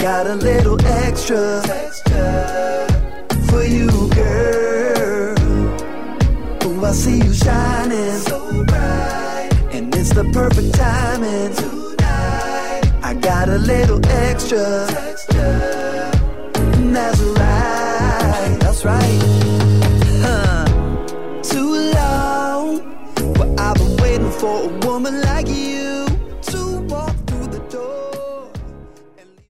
got a little extra for you, girl. Oh, I see you shining so bright, and it's the perfect timing. Tonight, I got a little extra. That's right, that's right.